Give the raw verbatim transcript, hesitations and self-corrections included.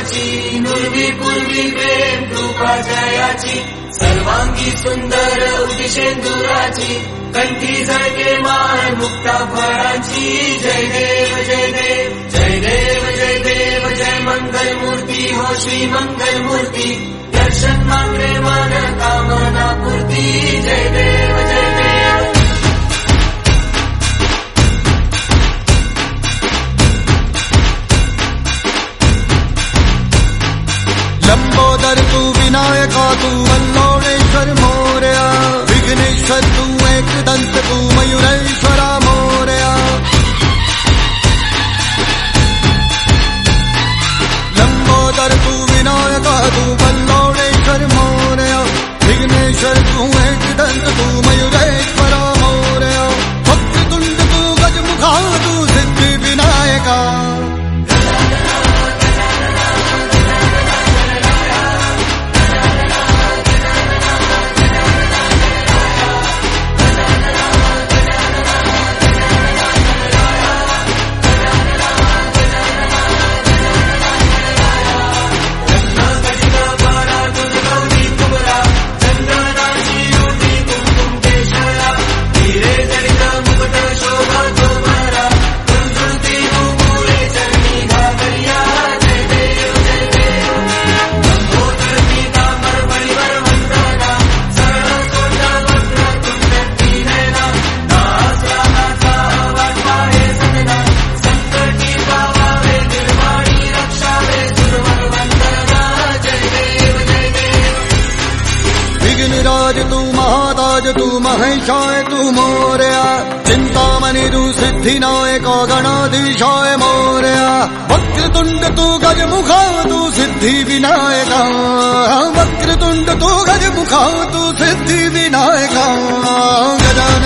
जयाची नुर्वी पूर्वी प्रेम कृपा जयाची सर्वांगी सुंदर उदिशेंदुराची कंठी झळके माळ मुक्ता फळांची जय देव जय देव जय देव जय देव जय मंगल मूर्ती हो श्री मंगल मूर्ती दर्शन मात्रे मन कामना पूर्ती जय देव जय देव लंबोदर तू विनायका तू वल्लोळेश्वर मोरया विघ्नेश्वर तू एकदंत तू मयूरेश्वरा मोरया लंबोदर तू विनायका तू वल्लोळेश्वर मोरया विघ्नेश्वर तू एकदंत तू मयूरेश्वरा मोरया वक्रतुंड तू गजमुखा तू सिद्धि विनायका विघ्नराज तू महाताज तू महेशाय तू मोरया चिंतामणि तू सिद्धिनायक गणाधीशाय मोरया वक्रतुंड तू गजमुखा तू सिद्धि विनायका वक्रतुंड तू गजमुखा तू सिद्धि विनायका गजा